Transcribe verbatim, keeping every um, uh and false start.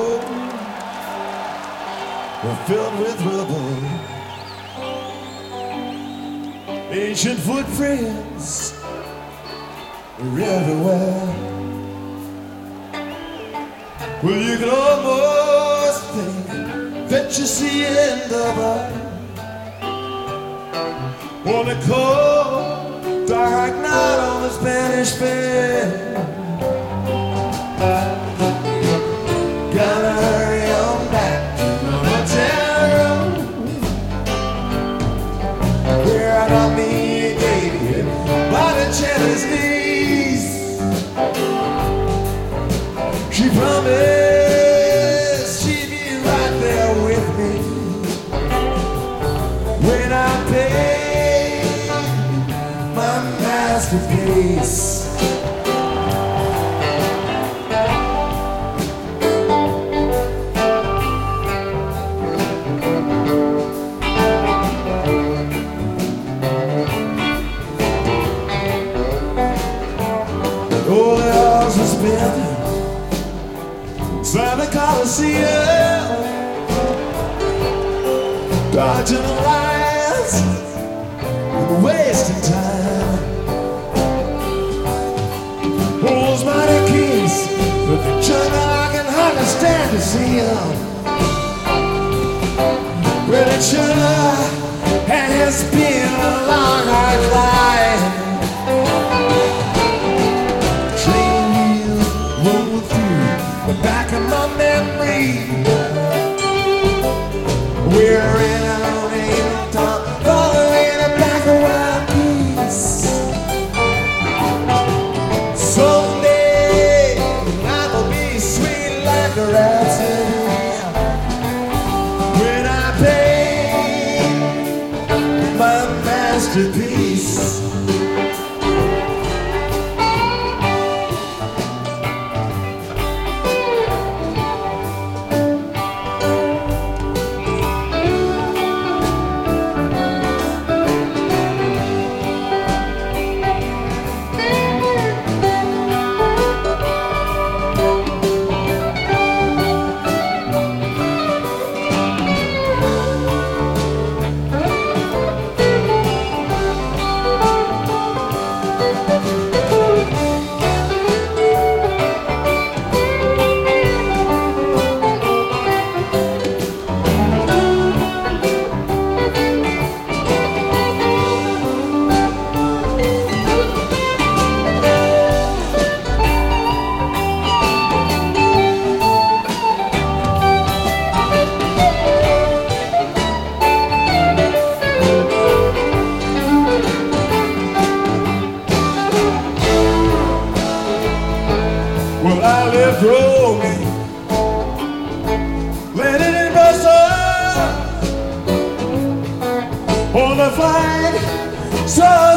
road were filled with rubble. Ancient footprints were everywhere. Well, you can almost think that you see the end of a on a cold, dark night on the Spanish Main. Gotta hurry on back to the hotel room where I got me a lady by the jealous knees. She promised she'd be right there with me when I paid my masterpiece. Oh, the hours are spent inside the Coliseum, dodging the lions and wasting time. Those mighty kings with the jungle, I can hardly stand to see them. Well, it should have, and it's been a long, hard life. Train wheels roll through the back of my memory. We're in our own top, following a black and white piece. Someday life will be sweet like a rhapsody when I pay my masterpiece. Well, I left Rome, landed in Brussels on the flight. So